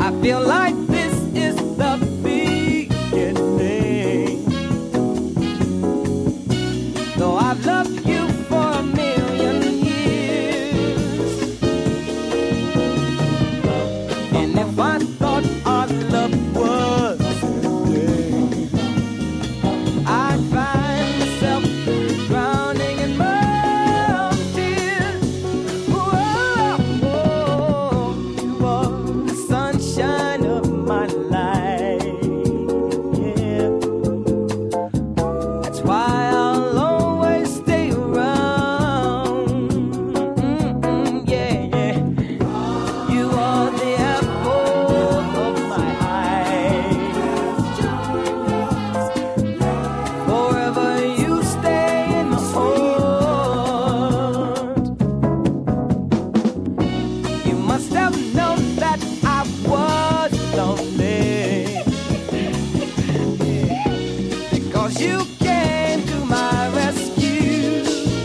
feel like this is the beginning. Though I've loved you for a million years, and if I thought our love was ending, I'd find myself drowning in my own tears. Whoa, you are the sunshine of my life. Yeah. That's why I'll always stay around. Yeah, yeah. You are the apple of my eye. Forever you stay in my heart. You must have known that I was lonely, because you came to my rescue.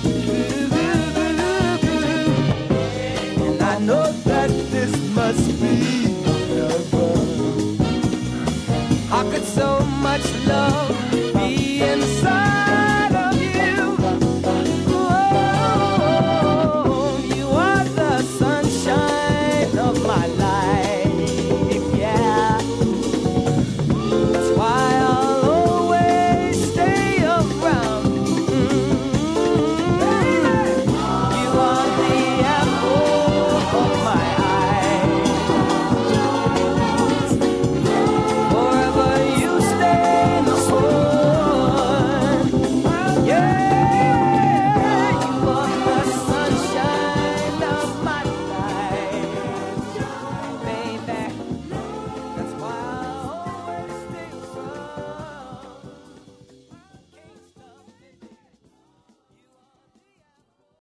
And I know that this must be heaven. How could so much love